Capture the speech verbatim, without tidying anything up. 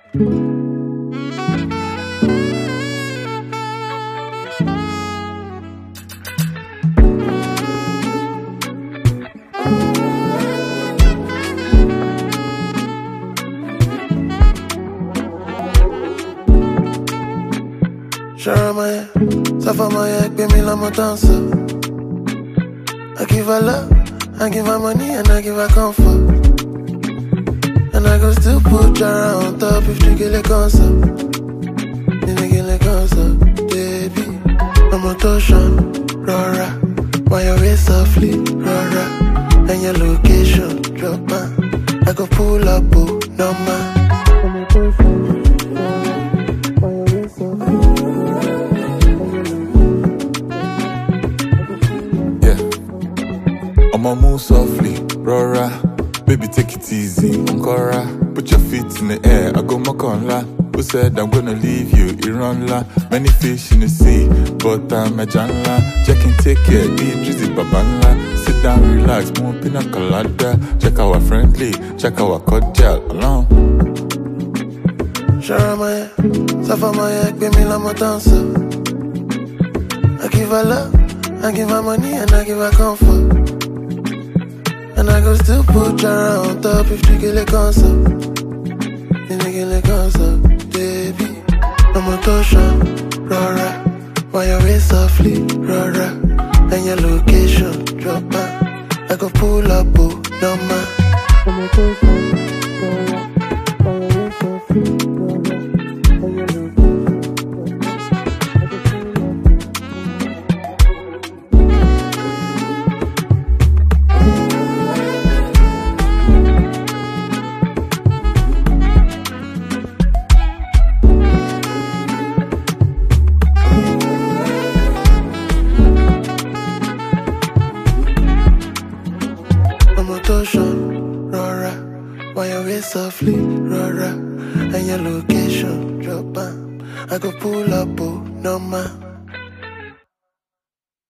Sharamaya, Safamaya, pay me la matanza. I give her love, I give her money, and I give her comfort. And I go still put Jara on top if you get a concert. If you get a concert, baby. I'm a touchdown, Rora. Why you race softly, Rora? And your location, drop man. I go pull up, oh, no man. I'm a touchdown, Rora. Why you race softly? I'ma move softly, Rora. Baby, take it easy, Ankara. Put your feet in the air, I go Makonla. Who said I'm gonna leave you, Iranla? Many fish in the sea, but I'm a janla. Check and take care, be drizzy babanla. Sit down, relax, more pina colada. Check our friendly, check our cordial, alone. Sharamaya, Safamaya, pay me la matanza. I give her love, I give her money, and I give her comfort. And I go still put Jara on top if you get a concert. If you get a concert, baby. I'm a touchdown, Rora. Why you race softly, Rora? And your location, drop man. I go pull up, oh, no man. I'm a touchdown, Rora. Why you race softly, Rora? And your location, drop man. I go pull up. Motion, Rora. Why you race softly, Rora? And your location, drop man. I go pull up, oh, no man.